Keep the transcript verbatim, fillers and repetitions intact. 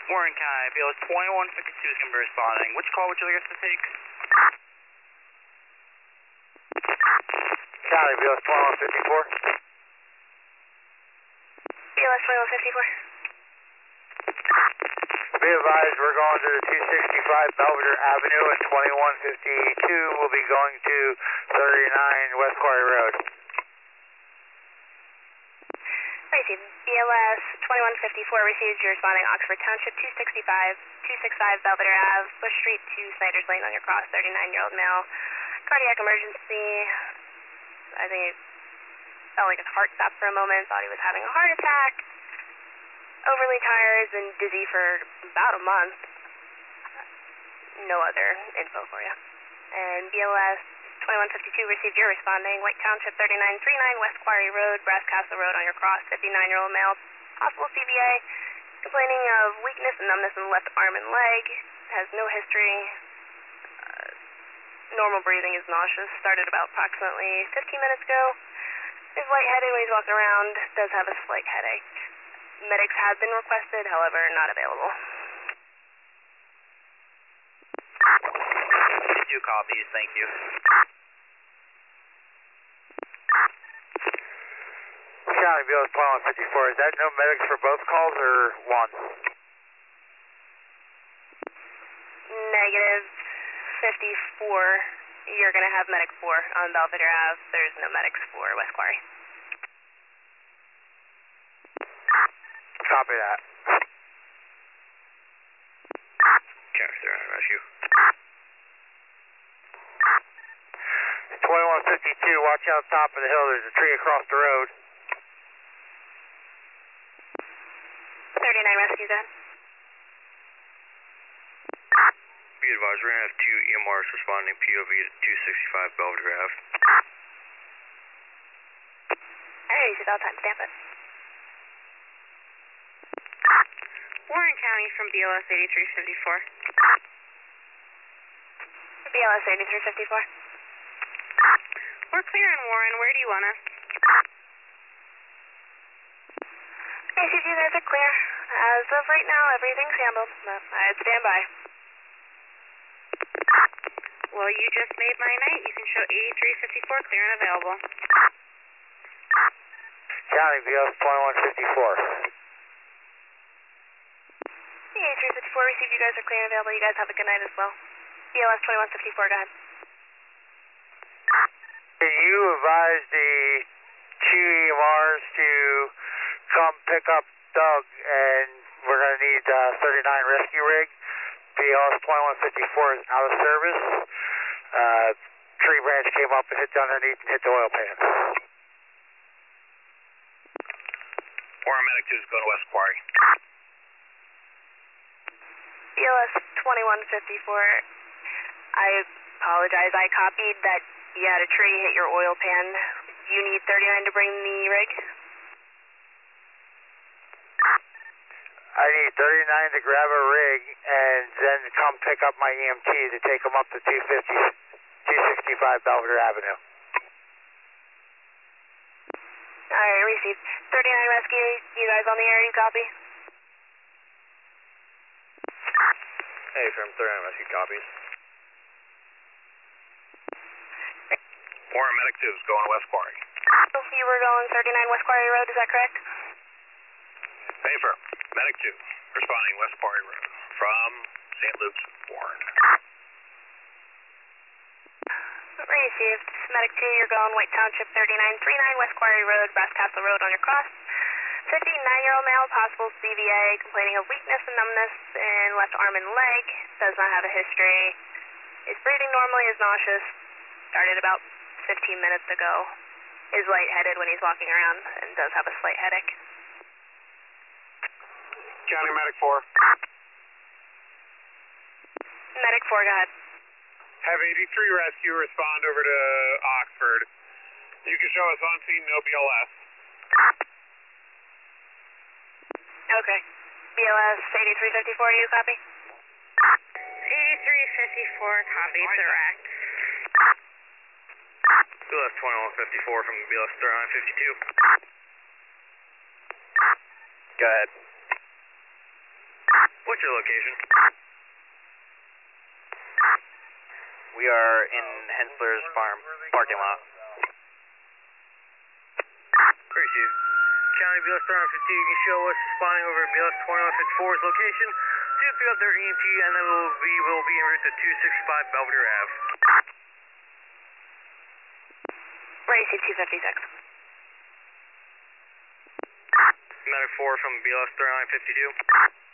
Warren County, B L S twenty-one fifty-two is going to be responding. Which call would you like us to take? County, B L S twenty-one fifty-four. B L S twenty-one fifty-four. Be advised, we're going to the two sixty-five Belvedere Avenue and twenty-one fifty-two will be going to thirty-nine West Quarry Road. Received. B L S twenty-one fifty-four received. You're responding Oxford Township two sixty-five, two sixty-five Belvedere Ave, Bush Street to Snyder's Lane on your cross, thirty-nine-year-old male. Cardiac emergency. I think it felt like his heart stopped for a moment, thought he was having a heart attack. Overly tired and dizzy for about a month. No other info for you. And B L S twenty-one fifty-two received. You're responding. White Township thirty-nine thirty-nine West Quarry Road, Brass Castle Road on your cross, fifty-nine-year-old male. Possible C V A. Complaining of weakness and numbness in the left arm and leg. Has no history. Uh, normal breathing, is nauseous. Started about approximately fifteen minutes ago. Is lightheaded when he's walking around. Does have a slight headache. Medics have been requested, however, not available. Two copies, thank you. County, B L S twenty-one fifty-four. Is that no medics for both calls or one? Negative fifty-four. You're going to have medic four on Belvedere Ave. There's no medics for West Quarry. Copy that. County, they're on rescue. twenty-one fifty-two, watch out top of the hill. There's a tree across the road. thirty-nine rescue, then. Be advised, we're going to have two E M Rs responding P O V to two sixty-five Belvedere Ave. Alright, it's about time. Stamp it. Warren County from B L S eighty-three fifty-four. B L S eighty-three fifty-four. We're clear in Warren. Where do you want us? A C G, you guys are clear. As of right now, everything's handled. I'd stand by. Well, you just made my night. You can show eighty-three fifty-four clear and available. County, B L S twenty-one fifty-four. eighty-three fifty-four received. You guys are clear and available. You guys have a good night as well. B L S twenty-one fifty-four, go ahead. Can you advise the two E M Rs to come pick up Doug, and we're going to need uh, thirty-nine rescue rig. B L S twenty-one fifty-four is out of service. Uh, tree branch came up and hit underneath and hit the oil pan. Warren Medic two is going to West Quarry. B L S twenty-one fifty-four, I apologize. I copied that you had a tree hit your oil pan. You need thirty-nine to bring the rig? I need thirty-nine to grab a rig and then come pick up my E M T to take them up to two fifty, two sixty-five Belvedere Avenue. Alright, received. thirty-nine rescue, you guys on the air, you copy? Hey, from thirty-nine rescue copies. Warren Medic two is going to West Quarry. You were going thirty-nine West Quarry Road, is that correct? Hey, firm. Medic two, responding West Quarry Road from Saint Luke's, Warren. Received. Medic two, you're going White Township thirty-nine thirty-nine West Quarry Road, Brass Castle Road on your cross. fifty-nine-year-old male, possible C V A, complaining of weakness and numbness in left arm and leg. Does not have a history. Is breathing normally, is nauseous. Started about fifteen minutes ago. Is lightheaded when he's walking around and does have a slight headache. County Medic four. Medic four, go ahead. Have eighty-three rescue respond over to Oxford. You can show us on scene, no B L S. Okay. B L S eighty-three fifty-four, you copy? eighty-three fifty-four, copy, direct. B L S twenty-one fifty-four from B L S thirty-nine fifty-two. Go ahead. What What's your location? We are in Hensler's farm parking lot. Appreciate it. County B L S thirty-nine fifty-two, you can show us responding over B L S twenty-one fifty-four's location. Do pick up their E M T, and then we'll be, we'll be en route to two sixty-five Belvedere Ave. Racy two fifty-six. Medic four from B L S thirty-nine fifty-two.